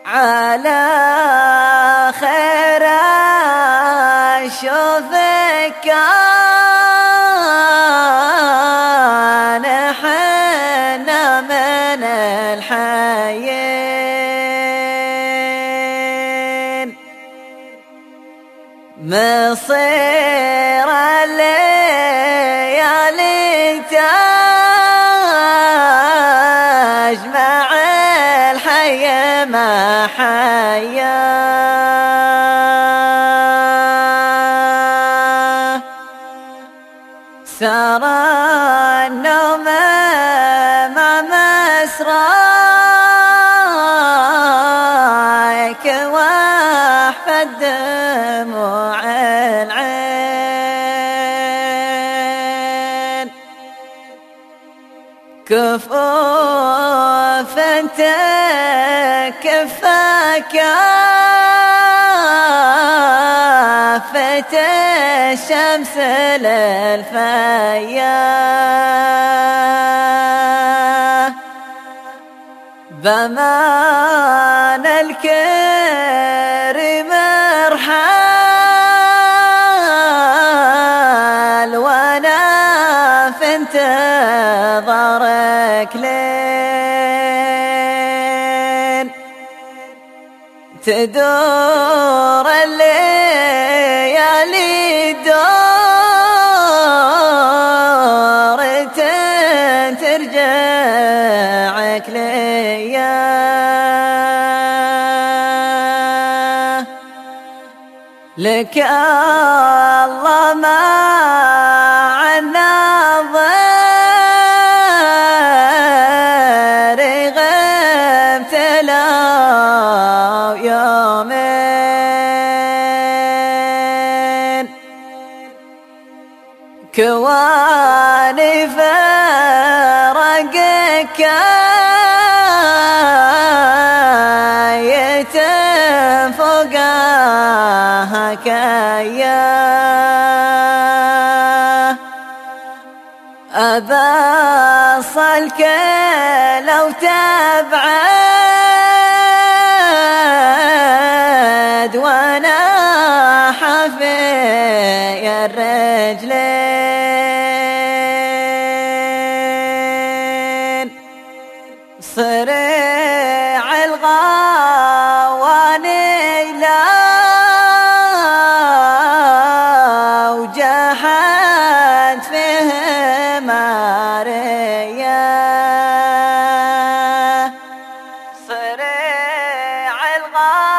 على خير اشوفك كان حنا من الحيين مصير الليالي تجمع الحي ما حيا سرى النوم مع مسراك واحفد دموع العين كفوف انت كفاك كافة الشمس للفيا بمان الكريم ارحال وانا في انتظارك لين تدور الليالي دورة ترجعك ليا لك الله ما عنا ضير غبت لو يومين كواني فرقك فوقها كيا أبصلك لو تبعد وانا حافي الرجلين صريع الغواني لو جحد فيه ماريا صريع الغواني